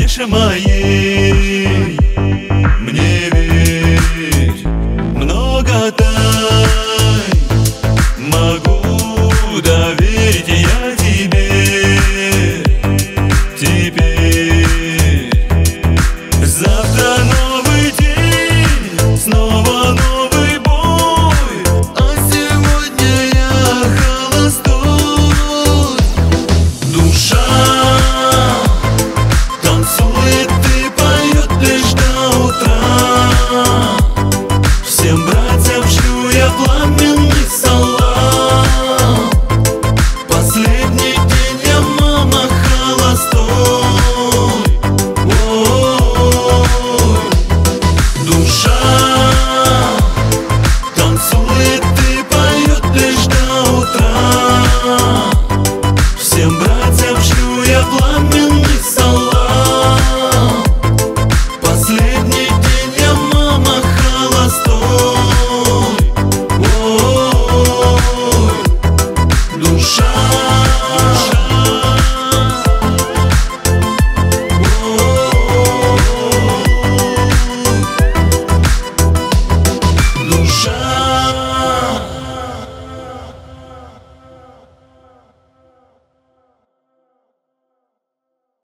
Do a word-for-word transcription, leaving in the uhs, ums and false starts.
крыше моей. Мне верь, много дай, могу доверить я тебе. Теперь завтра новый день, снова новый бой, а сегодня я холостой. Душа танцует и поет лишь до утра. Всем братьям шлю я пламенный салам. Последний день я, мама, холостой. Ой, душа